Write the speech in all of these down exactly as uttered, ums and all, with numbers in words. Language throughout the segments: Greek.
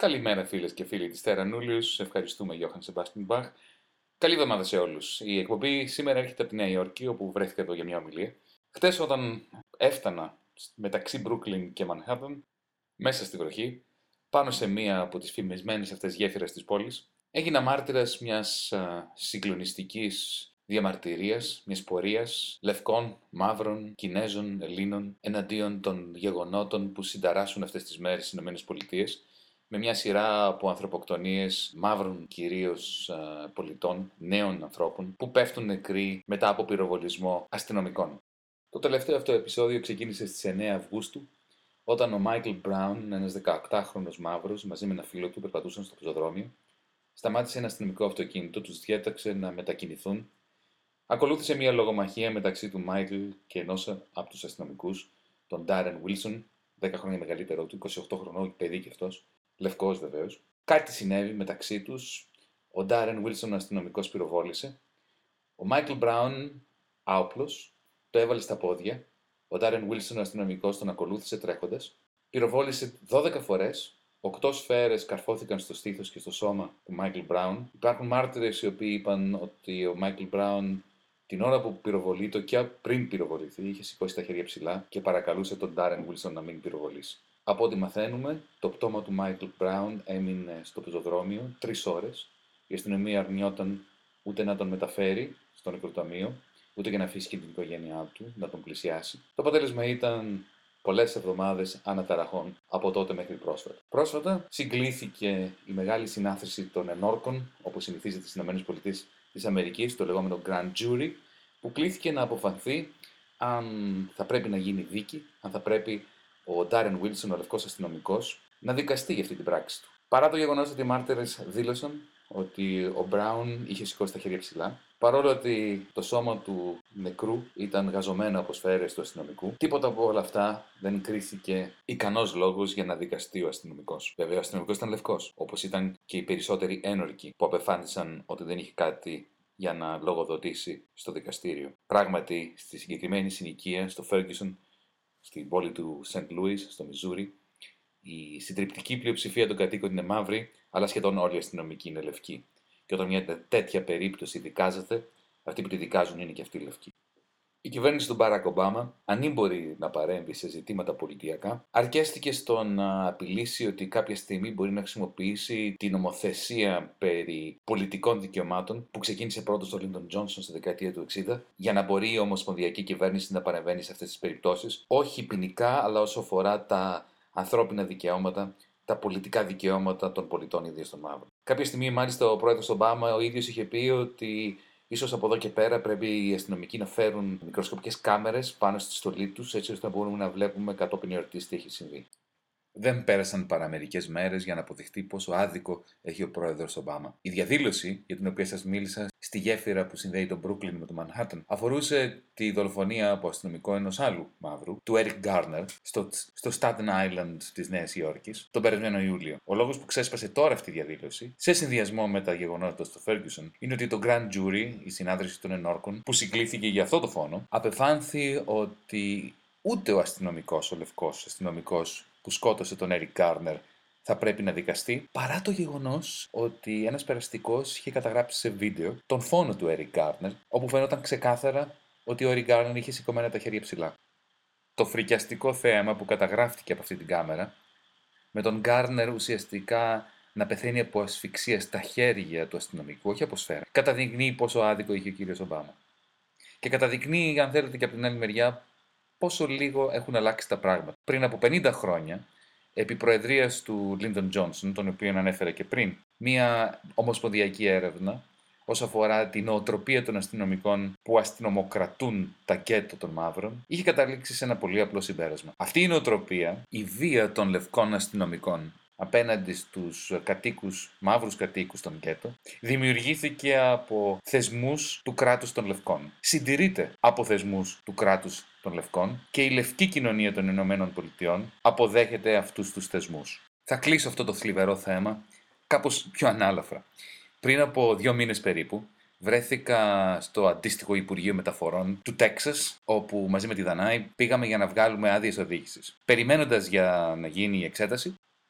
Καλημέρα φίλες και φίλοι της Terra Nullius. Ευχαριστούμε Johann Sebastian Bach. Καλή εβδομάδα σε όλους. Η εκπομπή σήμερα έρχεται από τη Νέα Υόρκη, όπου βρέθηκα εδώ για μια ομιλία. Χτες όταν έφτανα μεταξύ Brooklyn και Manhattan, μέσα στη βροχή, πάνω σε μία από τις φημισμένες αυτές γέφυρες της πόλης, έγινα μάρτυρας μιας α, συγκλονιστικής διαμαρτυρίας, μιας πορείας λευκών, μαύρων, Κινέζων, Ελλήνων εναντίον των γεγονότων που συνταράσσουν αυτές τις μέρες στις ΗΠΑ, με μια σειρά από ανθρωποκτονίες μαύρων κυρίως α, πολιτών, νέων ανθρώπων, που πέφτουν νεκροί μετά από πυροβολισμό αστυνομικών. Το τελευταίο αυτό επεισόδιο ξεκίνησε στις εννέα Αυγούστου, όταν ο Μάικλ Μπράουν, ένας δεκαοκτάχρονος μαύρος, μαζί με ένα φίλο του περπατούσαν στο πεζοδρόμιο, σταμάτησε ένα αστυνομικό αυτοκίνητο, τους διέταξε να μετακινηθούν. Ακολούθησε μια λογομαχία μεταξύ του Μάικλ και ενός από τους αστυνομικούς, τον Ντάρεν Βίλσον, δέκα χρόνια μεγαλύτερο του, είκοσι οκτώ χρονών παιδί κι αυτός, λευκός βεβαίως. Κάτι συνέβη μεταξύ τους. Ο Ντάρεν Βίλσον, ο αστυνομικός, πυροβόλησε. Ο Μάικλ Μπράουν, άοπλος, το έβαλε στα πόδια. Ο Ντάρεν Βίλσον, ο αστυνομικός, τον ακολούθησε τρέχοντας. Πυροβόλησε δώδεκα φορές. Οκτώ σφαίρες καρφώθηκαν στο στήθος και στο σώμα του Μάικλ Μπράουν. Υπάρχουν μάρτυρες οι οποίοι είπαν ότι ο Μάικλ Μπράουν, την ώρα που πυροβολείτο και πριν πυροβοληθεί, είχε σηκώσει τα χέρια ψηλά και παρακαλούσε τον Ντάρεν Βίλσον να μην πυροβολήσει. Από ό,τι μαθαίνουμε, το πτώμα του Μάικλ Μπράουν έμεινε στο πεζοδρόμιο τρεις ώρες. Η αστυνομία αρνιόταν ούτε να τον μεταφέρει στο νεκροταμείο, ούτε και να αφήσει και την οικογένειά του να τον πλησιάσει. Το αποτέλεσμα ήταν πολλές εβδομάδες αναταραχών από τότε μέχρι πρόσφατα. Πρόσφατα συγκλήθηκε η μεγάλη συνάθρηση των ενόρκων, όπως συνηθίζεται στις ΗΠΑ, το λεγόμενο Grand Jury, που κλήθηκε να αποφανθεί αν θα πρέπει να γίνει δίκη, αν θα πρέπει ο Ντάρεν Βίλσον, ο λευκός αστυνομικός, να δικαστεί για αυτή την πράξη του. Παρά το γεγονός ότι οι μάρτυρες δήλωσαν ότι ο Μπράουν είχε σηκώσει τα χέρια ψηλά, παρόλο ότι το σώμα του νεκρού ήταν γαζωμένο από σφαίρες του αστυνομικού, τίποτα από όλα αυτά δεν κρίθηκε ικανός λόγος για να δικαστεί ο αστυνομικός. Βέβαια, ο αστυνομικός ήταν λευκός, όπως ήταν και οι περισσότεροι ένορκοι που απεφάνθησαν ότι δεν είχε κάτι για να λογοδοτήσει στο δικαστήριο. Πράγματι, στη συγκεκριμένη συνοικία, στο Ferguson, στην πόλη του Σεντ Λούις, στο Μιζούρι, η συντριπτική πλειοψηφία των κατοίκων είναι μαύρη, αλλά σχεδόν όλοι οι αστυνομικοί είναι λευκοί. Και όταν μια τέτοια περίπτωση δικάζεται, αυτοί που τη δικάζουν είναι και αυτοί λευκοί. Η κυβέρνηση του Μπάρακ Ομπάμα, ανήμπορη να παρέμβει σε ζητήματα πολιτιακά, αρκέστηκε στο να απειλήσει ότι κάποια στιγμή μπορεί να χρησιμοποιήσει την νομοθεσία περί πολιτικών δικαιωμάτων που ξεκίνησε πρώτος ο Λίντον Τζόνσον στη δεκαετία του εξήντα, για να μπορεί η ομοσπονδιακή κυβέρνηση να παρεμβαίνει σε αυτές τις περιπτώσεις, όχι ποινικά, αλλά όσο αφορά τα ανθρώπινα δικαιώματα, τα πολιτικά δικαιώματα των πολιτών, ιδίως των μαύρων. Κάποια στιγμή, μάλιστα, ο πρόεδρος Ομπάμα ο ίδιος είχε πει ότι ίσως από εδώ και πέρα πρέπει οι αστυνομικοί να φέρουν μικροσκοπικές κάμερες πάνω στη στολή τους, έτσι ώστε να μπορούμε να βλέπουμε κατόπιν εορτής τι έχει συμβεί. Δεν πέρασαν παρά μερικές μέρες για να αποδειχτεί πόσο άδικο έχει ο πρόεδρος Ομπάμα. Η διαδήλωση, για την οποία σας μίλησα, στη γέφυρα που συνδέει τον Brooklyn με το Manhattan, αφορούσε τη δολοφονία από αστυνομικό ενός άλλου μαύρου, του Eric Garner, στο, στο Staten Island της Νέας Υόρκης, τον περασμένο Ιούλιο. Ο λόγος που ξέσπασε τώρα αυτή η διαδήλωση, σε συνδυασμό με τα γεγονότα στο Ferguson, είναι ότι το Grand Jury, η συνάδρηση των ενόρκων, που συγκλήθηκε για αυτό το φόνο, απεφάνθη ότι ούτε ο αστυνομικός, ο λευκός αστυνομικός που σκότωσε τον Eric Garner θα πρέπει να δικαστεί, παρά το γεγονός ότι ένας περαστικός είχε καταγράψει σε βίντεο τον φόνο του Eric Garner, όπου φαίνονταν ξεκάθαρα ότι ο Eric Garner είχε σηκωμένα τα χέρια ψηλά. Το φρικιαστικό θέαμα που καταγράφτηκε από αυτή την κάμερα, με τον Garner ουσιαστικά να πεθαίνει από ασφυξία στα χέρια του αστυνομικού, όχι από σφαίρα, καταδεικνύει πόσο άδικο είχε ο κύριος Ομπάμα. Και καταδεικνύει, αν θέλετε, και από την άλλη μεριά, πόσο λίγο έχουν αλλάξει τα πράγματα. Πριν από πενήντα χρόνια, επί προεδρίας του Λίντον Τζόνσον, τον οποίο ανέφερα και πριν, μία ομοσπονδιακή έρευνα όσον αφορά την νοοτροπία των αστυνομικών που αστυνομοκρατούν τα γκέτο των μαύρων, είχε καταλήξει σε ένα πολύ απλό συμπέρασμα. Αυτή η νοοτροπία, η βία των λευκών αστυνομικών απέναντι στους κατοίκους, μαύρους κατοίκους των γκέτο, δημιουργήθηκε από θεσμούς του κράτους των λευκών. Συντηρείται από θεσμούς του κράτους των λευκών και η λευκή κοινωνία των Ηνωμένων Πολιτειών αποδέχεται αυτούς τους θεσμούς. Θα κλείσω αυτό το θλιβερό θέμα κάπως πιο ανάλαφρα. Πριν από δύο μήνες περίπου, βρέθηκα στο αντίστοιχο Υπουργείο Μεταφορών του Τέξας, όπου μαζί με τη Δανάη πήγαμε για να βγάλουμε άδειες οδήγησης. Περιμένοντας για να γίνει η εξέταση,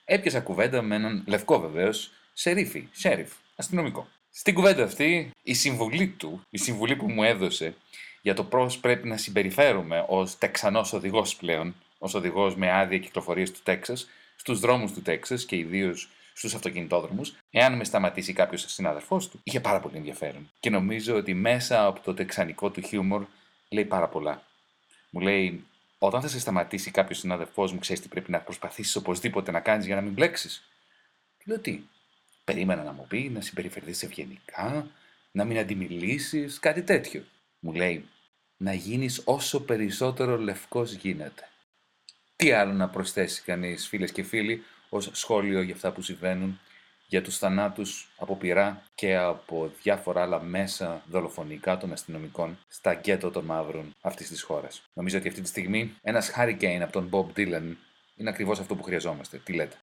έπιασα κουβέντα με έναν λευκό βεβαίως, σερίφη, sheriff, αστυνομικό. Στην κουβέντα αυτή, η συμβουλή του, η συμβουλή που μου έδωσε για το πώς πρέπει να συμπεριφέρομαι ως Τεξανός οδηγός πλέον, ως οδηγός με άδεια κυκλοφορίας του Τέξας, στους δρόμους του Τέξας και ιδίως στους αυτοκινητόδρομους, εάν με σταματήσει κάποιος συνάδελφός του, είχε πάρα πολύ ενδιαφέρον. Και νομίζω ότι μέσα από το τεξανικό του χιούμορ λέει πάρα πολλά. Μου λέει, όταν θα σε σταματήσει κάποιος συνάδελφός μου, ξέρεις τι πρέπει να προσπαθήσεις οπωσδήποτε να κάνεις για να μην μπλέξεις. Του λέω τι. Περίμενα να μου πει να συμπεριφερθείς ευγενικά, να μην αντιμιλήσεις, κάτι τέτοιο. Μου λέει, να γίνεις όσο περισσότερο λευκός γίνεται. Τι άλλο να προσθέσει κανείς, φίλες και φίλοι, ως σχόλιο για αυτά που συμβαίνουν, για τους θανάτους από πυρά και από διάφορα άλλα μέσα δολοφονικά των αστυνομικών στα γκέτο των μαύρων αυτής της χώρας. Νομίζω ότι αυτή τη στιγμή ένας hurricane από τον Bob Dylan είναι ακριβώς αυτό που χρειαζόμαστε. Τι λέτε?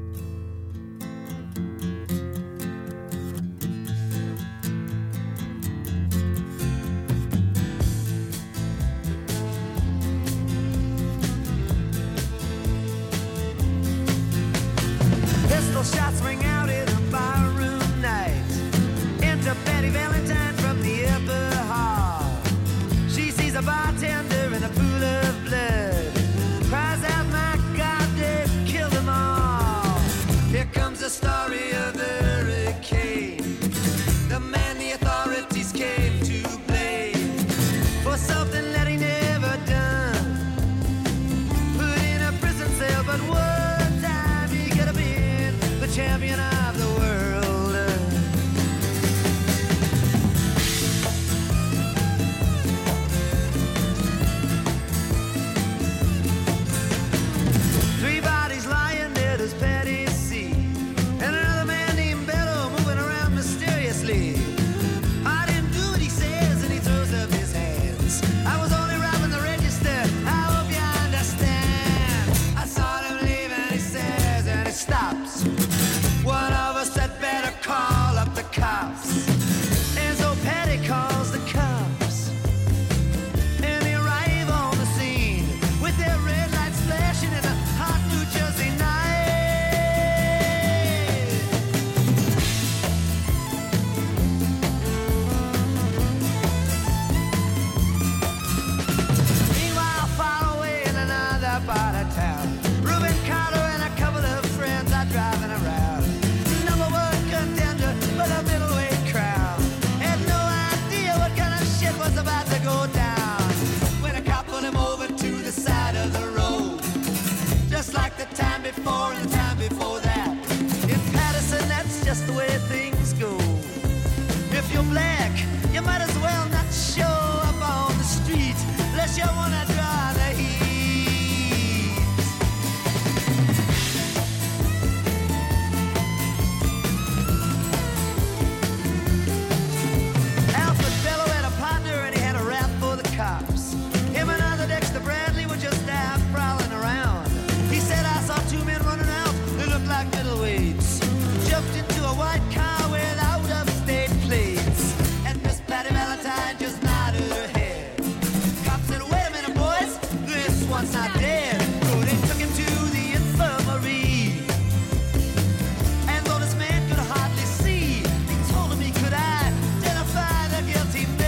Shots ring out in a barroom night. Enter Betty Valentine from the upper hall. She sees a bartender in a pool of blood. Cries out, my God, they've killed them all. Here comes the story of the hurricane. The man the authorities came to blame for something that he never done. Put in a prison cell, but one time he could have been the champion of the world. Three bodies lying dead as Patty see, and another man named Bello moving around mysteriously. I didn't do what he says, and he throws up his hands. I was only robbing the register, I hope you understand. I saw him leave and he says, and he stops. One of us had better call up the cops. And so Patty calls the cops, and they arrive on the scene with their red lights flashing in a hot New Jersey night. Meanwhile, far away in another part of town, Reuben Carter and a couple of friends are driving around. Number one contender for the middleweight crown. Had no idea what kind of shit was about to go down when a cop pulled him over to the side of the road. Just like the time before and the time before that. In Patterson, that's just the way things go. If you're black, you might as well not show up on the street unless you wanna draw the heat. Alfred Bello had a partner and he had a rap for the cops. Him and other Dexter Bradley were just out prowling around. He said, I saw two men running out, they looked like middleweights. Jumped into a white car with out-of-state plates. And Miss Patty Valentine just nodded her head. Cops said, wait a minute, boys, this one's not dead. So they took him to the infirmary. And though this man could hardly see, they told him he could identify the guilty man.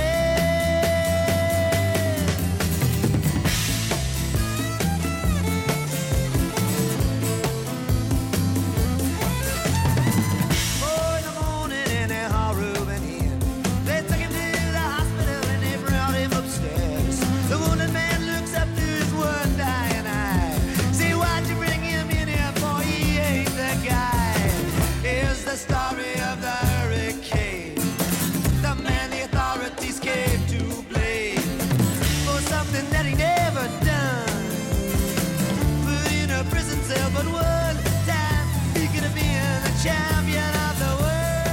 Four in the morning and they hauled Reuben in. They took him to the hospital and they brought him upstairs. The wounded man looks up to his one dying eye. Say, why'd you bring him in here for? He ain't the guy. Here's the story of the hurricane. The man the authorities came to blame for something that he never done. Put in a prison cell, but one time he could have been the champion of the world.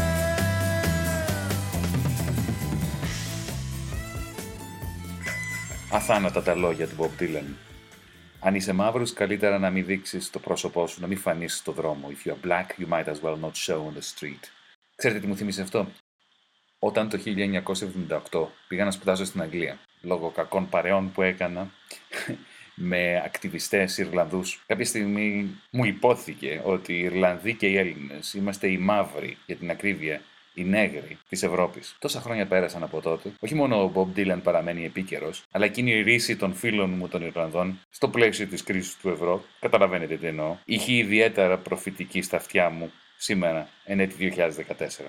Αθάνατα τα λόγια του Bob Dylan. Αν είσαι μαύρος, καλύτερα να μην δείξεις το πρόσωπό σου, να μην φανείς στο δρόμο. If you are black, you might as well not show on the street. Ξέρετε τι μου θύμισε αυτό? Όταν το χίλια εννιακόσια εβδομήντα οκτώ πήγα να σπουδάσω στην Αγγλία, λόγω κακών παρεών που έκανα, με ακτιβιστές Ιρλανδούς. Κάποια στιγμή μου υπόθηκε ότι οι Ιρλανδοί και οι Έλληνες είμαστε οι μαύροι, για την ακρίβεια, οι νέγροι της Ευρώπης. Τόσα χρόνια πέρασαν από τότε. Όχι μόνο ο Μπομπ Ντίλαν παραμένει επίκαιρος, αλλά εκείνη η ρίση των φίλων μου των Ιρλανδών, στο πλαίσιο της κρίσης του ευρώ, καταλαβαίνετε τι εννοώ, είχε ιδιαίτερα προφητική στα αυτιά μου σήμερα, εν έτη δύο χιλιάδες δεκατέσσερα.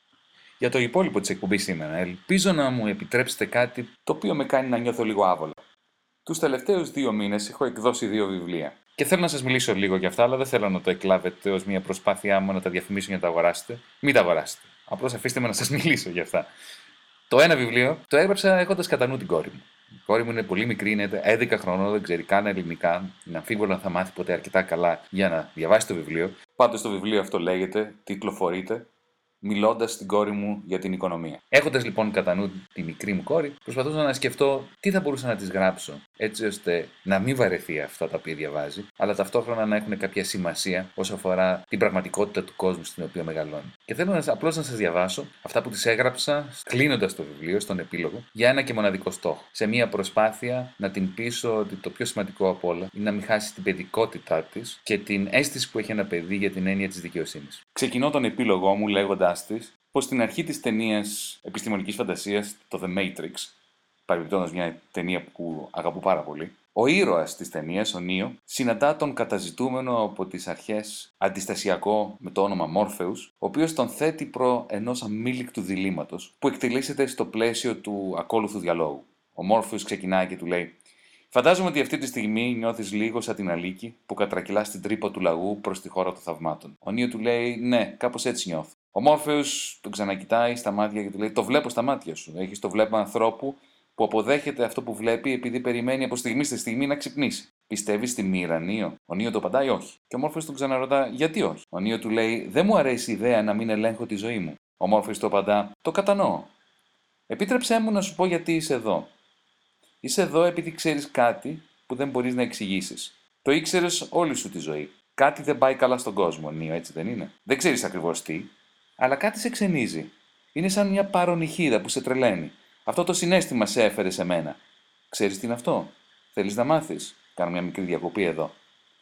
Για το υπόλοιπο της εκπομπής σήμερα, ελπίζω να μου επιτρέψετε κάτι το οποίο με κάνει να νιώθω λίγο άβολα. Τους τελευταίους δύο μήνες έχω εκδώσει δύο βιβλία. Και θέλω να σας μιλήσω λίγο για αυτά, αλλά δεν θέλω να το εκλάβετε ως μια προσπάθειά μου να τα διαφημίσω για να τα αγοράσετε. Μην τα αγοράσετε. Απλώς αφήστε με να σας μιλήσω για αυτά. Το ένα βιβλίο το έγραψα έχοντας κατά νου την κόρη μου. Η κόρη μου είναι πολύ μικρή, είναι έντεκα χρονών, δεν ξέρει καν ελληνικά. Είναι αμφίβολο αν θα μάθει ποτέ αρκετά καλά για να διαβάσει το βιβλίο. Πάντως το βιβλίο αυτό λέγεται, τιτλοφορείται, μιλώντας στην κόρη μου για την οικονομία. Έχοντας λοιπόν κατά νου τη μικρή μου κόρη, προσπαθούσα να σκεφτώ τι θα μπορούσα να της γράψω, έτσι ώστε να μην βαρεθεί αυτά τα οποία διαβάζει, αλλά ταυτόχρονα να έχουν κάποια σημασία όσο αφορά την πραγματικότητα του κόσμου στην οποία μεγαλώνει. Και θέλω απλώς να σας διαβάσω αυτά που της έγραψα, κλείνοντας το βιβλίο, στον επίλογο, για ένα και μοναδικό στόχο. Σε μια προσπάθεια να την πείσω ότι το πιο σημαντικό απ' όλα είναι να μην χάσει την παιδικότητά της και την αίσθηση που έχει ένα παιδί για την έννοια της δικαιοσύνης. Ξεκινώ τον επίλογό μου λέγοντας της πως στην αρχή της ταινίας επιστημονικής φαντασίας, το The Matrix, παρεμπιπτόντως μια ταινία που αγαπώ πάρα πολύ, ο ήρωας της ταινίας, ο Νίο, συναντά τον καταζητούμενο από τις αρχές αντιστασιακό με το όνομα Μόρφεους, ο οποίος τον θέτει προ ενός αμήλικτου διλήμματος που εκτελήσεται στο πλαίσιο του ακόλουθου διαλόγου. Ο Μόρφεους ξεκινάει και του λέει: «Φαντάζομαι ότι αυτή τη στιγμή νιώθεις λίγο σαν την Αλίκη που κατρακυλά στην τρύπα του λαγού προς τη χώρα των θαυμάτων». Ο Νίο του λέει: «Ναι, κάπως έτσι νιώθω». Ο Μόρφεος τον ξανακοιτάει στα μάτια και του λέει: «Το βλέπω στα μάτια σου. Έχεις το βλέμμα ανθρώπου που αποδέχεται αυτό που βλέπει επειδή περιμένει από στιγμή στη στιγμή να ξυπνήσει. Πιστεύεις στη μοίρα, Νίο?» Ο Νίο το απαντάει: «Όχι». Και ο Μόρφεος τον ξαναρωτά: «Γιατί όχι?» Ο Νίο του λέει: «Δεν μου αρέσει η ιδέα να μην ελέγχω τη ζωή μου». Ο Μόρφεος του απαντά: «Το κατανοώ. Επίτρεψέ μου να σου πω γιατί είσαι εδώ. Είσαι εδώ επειδή ξέρεις κάτι που δεν μπορείς να εξηγήσεις. Το ήξερες όλη σου τη ζωή. Κάτι δεν πάει καλά στον κόσμο, Νίο, έτσι δεν είναι? Δεν ξέρεις ακριβώς τι, αλλά κάτι σε ξενίζει. Είναι σαν μια παρονυχίδα που σε τρελαίνει. Αυτό το συναίσθημα σε έφερε σε μένα. Ξέρεις τι είναι αυτό? Θέλεις να μάθεις?» Κάνω μια μικρή διακοπή εδώ.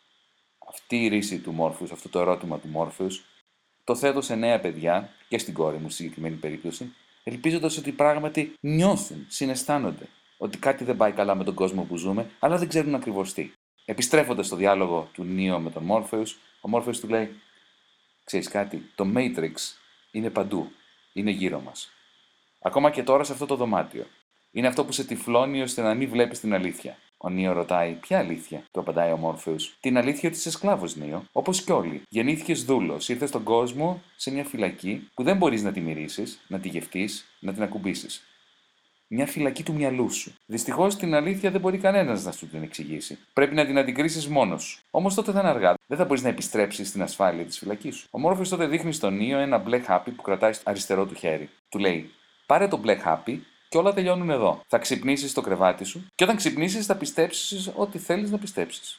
Αυτή η ρίση του Μόρφεους, αυτό το ερώτημα του Μόρφεους, το θέτω σε νέα παιδιά και στην κόρη μου, στη συγκεκριμένη περίπτωση, ελπίζοντας ότι πράγματι νιώθουν, συναισθάνονται ότι κάτι δεν πάει καλά με τον κόσμο που ζούμε, αλλά δεν ξέρουν ακριβώς τι. Επιστρέφοντας στο διάλογο του Νίο με τον Μόρφεους, ο Μόρφεος του λέει: «Ξέρεις κάτι, το Matrix είναι παντού, είναι γύρω μας. Ακόμα και τώρα σε αυτό το δωμάτιο. Είναι αυτό που σε τυφλώνει ώστε να μην βλέπεις την αλήθεια». Ο Νίο ρωτάει: «Ποια αλήθεια?» Του απαντάει ο Μόρφεος: «Την αλήθεια ότι είσαι σκλάβος, Νίο. Όπως κι όλοι. Γεννήθηκες δούλος, ήρθες στον κόσμο σε μια φυλακή που δεν μπορείς να τη μυρίσεις, να τη γευτείς, να την ακουμπήσεις. Μια φυλακή του μυαλού σου. Δυστυχώς την αλήθεια δεν μπορεί κανένας να σου την εξηγήσει. Πρέπει να την αντικρίσεις μόνος σου. Όμως τότε θα είναι αργά. Δεν θα μπορείς να επιστρέψεις στην ασφάλεια της φυλακής σου». Ο Μόρφεος τότε δείχνει στον Νίο ένα μπλε χάπι που κρατάει στο αριστερό του χέρι. Του λέει: «Πάρε το μπλε χάπι και όλα τελειώνουν εδώ. Θα ξυπνήσεις στο κρεβάτι σου και όταν ξυπνήσεις θα πιστέψεις ό,τι θέλεις να πιστέψεις».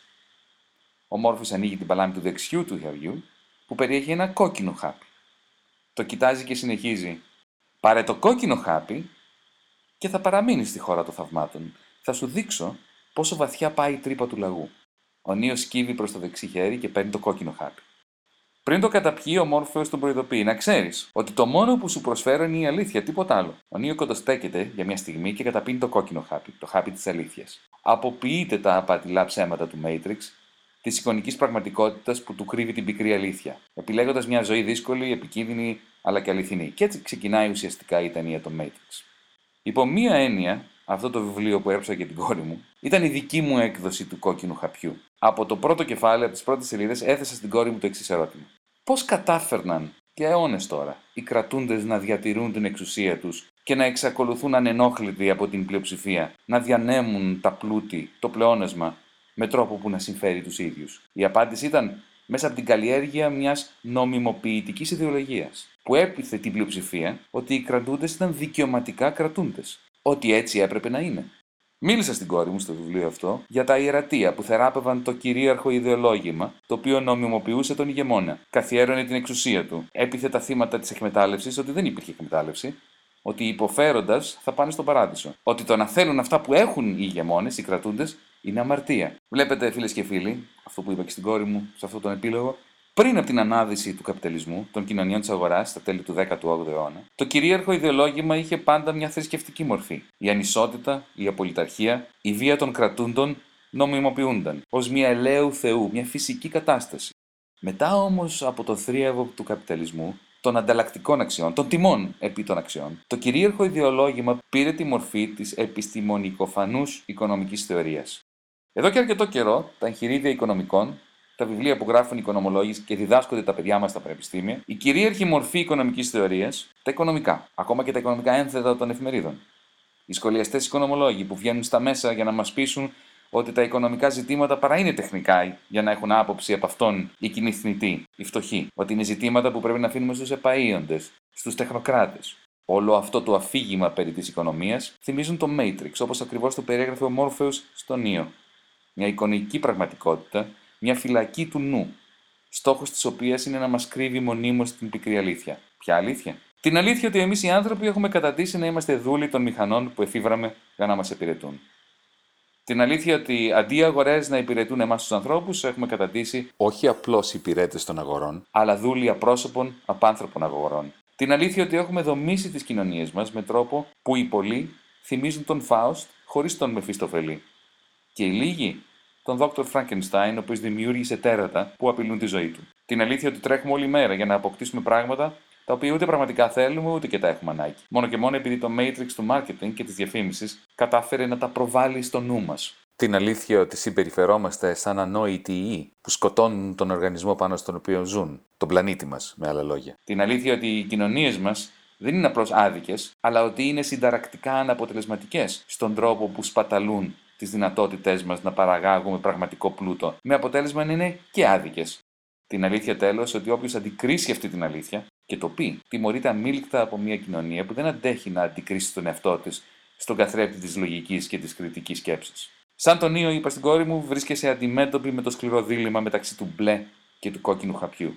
Ο Μόρφεος ανοίγει την παλάμη του δεξιού του χεριού που περιέχει ένα κόκκινο χάπι. Το κοιτάζει και συνεχίζει: «Πάρε το κόκκινο χάπι και θα παραμείνεις στη χώρα των θαυμάτων. Θα σου δείξω πόσο βαθιά πάει η τρύπα του λαγού». Ο Νίο σκύβει προς το δεξί χέρι και παίρνει το κόκκινο χάπι. Πριν το καταπιεί, ο Μόρφεος τον προειδοποιεί: «Να ξέρεις ότι το μόνο που σου προσφέρω είναι η αλήθεια, τίποτα άλλο». Ο Νίο κοντοστέκεται για μια στιγμή και καταπίνει το κόκκινο χάπι, το χάπι της αλήθειας. Αποποιείται τα απατηλά ψέματα του Matrix, της εικονικής πραγματικότητας που του κρύβει την πικρή αλήθεια, επιλέγοντας μια ζωή δύσκολη, επικίνδυνη αλλά και αληθινή. Και έτσι ξεκινάει ουσιαστικά η ταινία των Matrix. Υπό μία έννοια, αυτό το βιβλίο που έγραψα για την κόρη μου ήταν η δική μου έκδοση του κόκκινου χαπιού. Από το πρώτο κεφάλαιο, από τις πρώτες σελίδες, έθεσα στην κόρη μου το εξής ερώτημα: πώς κατάφερναν για αιώνες τώρα οι κρατούντες να διατηρούν την εξουσία τους και να εξακολουθούν ανενόχλητοι από την πλειοψηφία, να διανέμουν τα πλούτη, το πλεόνασμα, με τρόπο που να συμφέρει τους ίδιους? Η απάντηση ήταν μέσα από την καλλιέργεια μιας νομιμοποιητικής ιδεολογίας, που έπειθε την πλειοψηφία ότι οι κρατούντες ήταν δικαιωματικά κρατούντες, ότι έτσι έπρεπε να είναι. Μίλησα στην κόρη μου στο βιβλίο αυτό για τα ιερατεία που θεράπευαν το κυρίαρχο ιδεολόγημα, το οποίο νομιμοποιούσε τον ηγεμόνα, καθιέρωνε την εξουσία του, έπειθε τα θύματα της εκμετάλλευσης ότι δεν υπήρχε εκμετάλλευση, ότι υποφέροντας θα πάνε στον παράδεισο, ότι το να θέλουν αυτά που έχουν οι ηγεμόνες, οι κρατούντες, είναι αμαρτία. Βλέπετε, φίλες και φίλοι, αυτό που είπα και στην κόρη μου σε αυτόν τον επίλογο, πριν από την ανάδυση του καπιταλισμού, των κοινωνιών της αγοράς, στα τέλη του δέκατου όγδοου αιώνα, το κυρίαρχο ιδεολόγημα είχε πάντα μια θρησκευτική μορφή. Η ανισότητα, η απολυταρχία, η βία των κρατούντων νομιμοποιούνταν ως μια ελαίου Θεού, μια φυσική κατάσταση. Μετά όμως από το θρίαβο του καπιταλισμού, των ανταλλακτικών αξιών, των τιμών επί των αξιών, το κυρίαρχο ιδεολόγημα πήρε τη μορφή της επιστημονικοφανούς οικονομικής θεωρίας. Εδώ και αρκετό καιρό, τα εγχειρίδια οικονομικών, τα βιβλία που γράφουν οι οικονομολόγοι και διδάσκονται τα παιδιά μας στα πανεπιστήμια, η κυρίαρχη μορφή οικονομικής θεωρίας, τα οικονομικά, ακόμα και τα οικονομικά ένθετα των εφημερίδων. Οι σχολιαστές οικονομολόγοι που βγαίνουν στα μέσα για να μας πείσουν ότι τα οικονομικά ζητήματα παρά είναι τεχνικά για να έχουν άποψη από αυτόν οι κοινοί θνητοί, οι φτωχοί, ότι είναι ζητήματα που πρέπει να αφήνουμε στους επαΐοντες, στους τεχνοκράτες. Όλο αυτό το αφήγημα περί της οικονομίας θυμίζουν το Matrix, όπως ακριβώς το περιέγραφε ο Μόρφεος στο Νίο. Μια εικονική πραγματικότητα, μια φυλακή του νου, στόχος της οποίας είναι να μας κρύβει μονίμως την πικρή αλήθεια. Ποια αλήθεια? Την αλήθεια ότι εμείς οι άνθρωποι έχουμε καταντήσει να είμαστε δούλοι των μηχανών που εφήβραμε για να μας υπηρετούν. Την αλήθεια ότι αντί οι αγορές να υπηρετούν εμάς τους ανθρώπους, έχουμε καταντήσει όχι απλώς υπηρέτες των αγορών, αλλά δούλοι απρόσωπων, απάνθρωπων αγορών. Την αλήθεια ότι έχουμε δομήσει τις κοινωνίες μας με τρόπο που οι πολλοί θυμίζουν τον Φάουστ χωρίς τον Μεφίστοφελη. Και οι λίγοι τον δόκτωρ Φραγκενστάιν, ο οποίος δημιούργησε τέρατα που απειλούν τη ζωή του. Την αλήθεια ότι τρέχουμε όλη μέρα για να αποκτήσουμε πράγματα τα οποία ούτε πραγματικά θέλουμε ούτε και τα έχουμε ανάγκη. Μόνο και μόνο επειδή το Matrix του marketing και της διαφήμισης κατάφερε να τα προβάλλει στο νου μας. Την αλήθεια ότι συμπεριφερόμαστε σαν ανόητοι ιοί που σκοτώνουν τον οργανισμό πάνω στον οποίο ζουν, τον πλανήτη μας, με άλλα λόγια. Την αλήθεια ότι οι κοινωνίες μας δεν είναι απλώς άδικες, αλλά ότι είναι συνταρακτικά αναποτελεσματικές στον τρόπο που σπαταλούν τις δυνατότητές μας να παραγάγουμε πραγματικό πλούτο, με αποτέλεσμα να είναι και άδικες. Την αλήθεια τέλος ότι όποιος αντικρίσει αυτή την αλήθεια και το πει, τιμωρείται αμήλικτα από μια κοινωνία που δεν αντέχει να αντικρίσει τον εαυτό της στον καθρέφτη της λογικής και της κριτικής σκέψης. Σαν τον Νίο, είπα στην κόρη μου, βρίσκεσαι αντιμέτωπη με το σκληρό δίλημμα μεταξύ του μπλε και του κόκκινου χαπιού.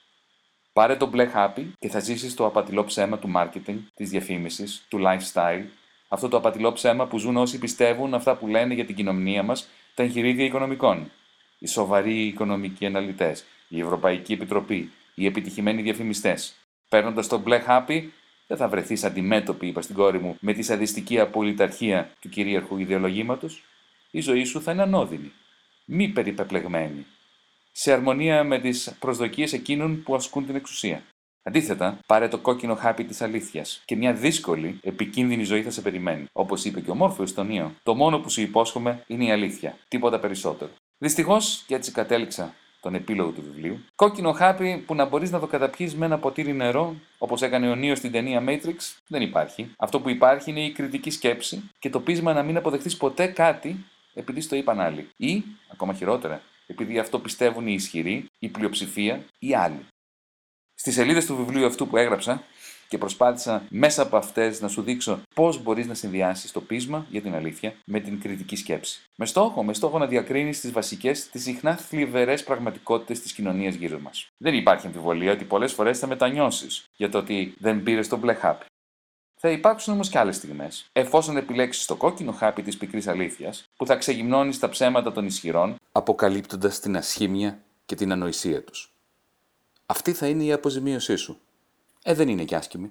Πάρε το μπλε χάπι και θα ζήσεις το απατηλό ψέμα του marketing, της διαφήμισης, του lifestyle, αυτό το απατηλό ψέμα που ζουν όσοι πιστεύουν αυτά που λένε για την κοινωνία μας τα εγχειρίδια οικονομικών. Οι σοβαροί οικονομικοί αναλυτές, η Ευρωπαϊκή Επιτροπή, οι επιτυχημένοι διαφημιστές. Παίρνοντας το μπλε χάπι, δεν θα βρεθείς αντιμέτωπη, είπα στην κόρη μου, με τη σαδιστική απολυταρχία του κυρίαρχου ιδεολογήματος. Η ζωή σου θα είναι ανώδυνη, μη περιπεπλεγμένη, σε αρμονία με τις προσδοκίες εκείνων που ασκούν την εξουσία. Αντίθετα, πάρε το κόκκινο χάπι της αλήθειας και μια δύσκολη, επικίνδυνη ζωή θα σε περιμένει. Όπως είπε και ο Μόρφεος στο Νίο, το μόνο που σου υπόσχομαι είναι η αλήθεια, τίποτα περισσότερο. Δυστυχώς, και έτσι κατέληξα τον επίλογο του βιβλίου, κόκκινο χάπι που να μπορείς να το καταπιείς με ένα ποτήρι νερό, όπως έκανε ο Νίο στην ταινία Matrix, δεν υπάρχει. Αυτό που υπάρχει είναι η κριτική σκέψη και το πείσμα να μην αποδεχτείς ποτέ κάτι επειδή στο είπαν άλλοι. Ή, ακόμα χειρότερα, επειδή αυτό πιστεύουν οι ισχυροί, η πλειοψηφία ή άλλοι. Στις σελίδες του βιβλίου αυτού που έγραψα και προσπάθησα μέσα από αυτές να σου δείξω πώς μπορείς να συνδυάσεις το πείσμα για την αλήθεια με την κριτική σκέψη. Με στόχο, με στόχο να διακρίνεις τις βασικές, τις συχνά θλιβερές πραγματικότητες της κοινωνίας γύρω μας. Δεν υπάρχει αμφιβολία ότι πολλές φορές θα μετανιώσεις για το ότι δεν πήρες το μπλε χάπι. Θα υπάρξουν όμως και άλλες στιγμές, εφόσον επιλέξεις το κόκκινο χάπι της πικρής αλήθειας, που θα ξεγυμνώνεις τα ψέματα των ισχυρών, αποκαλύπτοντας την ασχήμια και την ανοησία τους. Αυτή θα είναι η αποζημίωσή σου. Ε, δεν είναι κι άσχημη.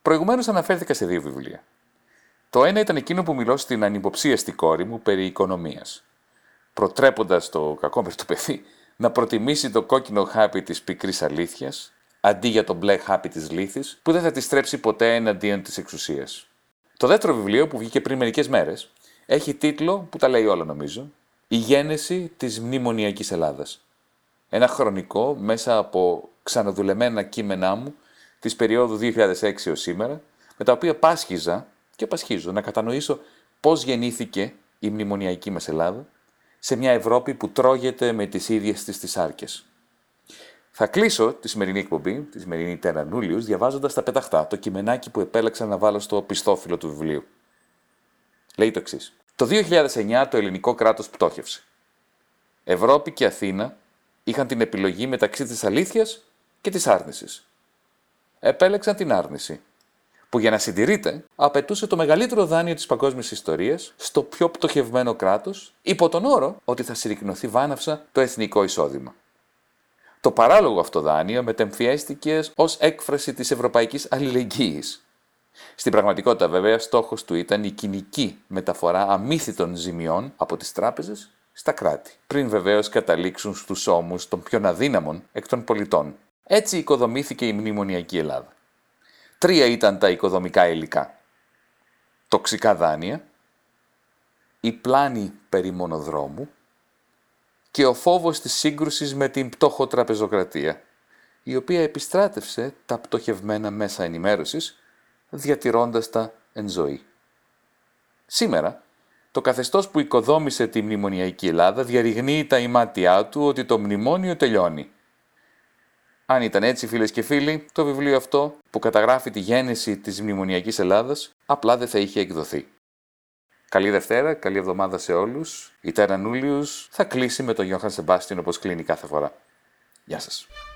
Προηγουμένως αναφέρθηκα σε δύο βιβλία. Το ένα ήταν εκείνο που μιλώ στην ανυποψίαστη κόρη μου περί οικονομίας, προτρέποντας το κακόμερτο παιδί να προτιμήσει το κόκκινο χάπι της πικρής αλήθειας, αντί για το μπλε χάπι της λύθης, που δεν θα τη στρέψει ποτέ εναντίον της εξουσίας. Το δεύτερο βιβλίο, που βγήκε πριν μερικές μέρες, έχει τίτλο που τα λέει όλα νομίζω, «Η γένεση της μνημονιακής Ελλάδας». Ένα χρονικό μέσα από ξαναδουλεμένα κείμενά μου της περίοδου δύο χιλιάδες έξι έως σήμερα, με τα οποία πάσχιζα και πασχίζω να κατανοήσω πώς γεννήθηκε η μνημονιακή μας Ελλάδα σε μια Ευρώπη που τρώγεται με τις ίδιες της τις άρκες. Θα κλείσω τη σημερινή εκπομπή, τη σημερινή Τέρα Νούλιους, διαβάζοντας τα πεταχτά, το κειμενάκι που επέλεξα να βάλω στο πιστόφυλλο του βιβλίου. Λέει το εξής. Το δύο χιλιάδες εννιά το ελληνικό κράτος πτώχευσε. Ευρώπη και Αθήνα είχαν την επιλογή μεταξύ της αλήθειας και της άρνησης. Επέλεξαν την άρνηση, που για να συντηρείται απαιτούσε το μεγαλύτερο δάνειο της παγκόσμιας ιστορίας στο πιο πτωχευμένο κράτος, υπό τον όρο ότι θα συρρικνωθεί βάναυσα το εθνικό εισόδημα. Το παράλογο αυτό δάνειο μετεμφιέστηκε ως έκφραση της ευρωπαϊκής αλληλεγγύης. Στην πραγματικότητα, βέβαια, στόχος του ήταν η κοινική μεταφορά αμύθιτων ζημιών από τις τράπεζες στα κράτη, πριν βεβαίως καταλήξουν στους ώμους των πιο αδύναμων εκ των πολιτών. Έτσι οικοδομήθηκε η μνημονιακή Ελλάδα. Τρία ήταν τα οικοδομικά υλικά. Τοξικά δάνεια, η πλάνη περί μονοδρόμου και ο φόβος της σύγκρουσης με την πτωχοτραπεζοκρατία, η οποία επιστράτευσε τα πτωχευμένα μέσα ενημέρωσης, διατηρώντας τα εν ζωή. Σήμερα, το καθεστώς που οικοδόμησε τη μνημονιακή Ελλάδα διαρριγνύει τα ημάτια του ότι το μνημόνιο τελειώνει. Αν ήταν έτσι, φίλες και φίλοι, το βιβλίο αυτό που καταγράφει τη γέννηση της μνημονιακής Ελλάδας απλά δεν θα είχε εκδοθεί. Καλή Δευτέρα, καλή εβδομάδα σε όλους. Η Τέρα Νούλιους θα κλείσει με τον Γιώχαν Σεμπάστιον όπως κλείνει κάθε φορά. Γεια σας.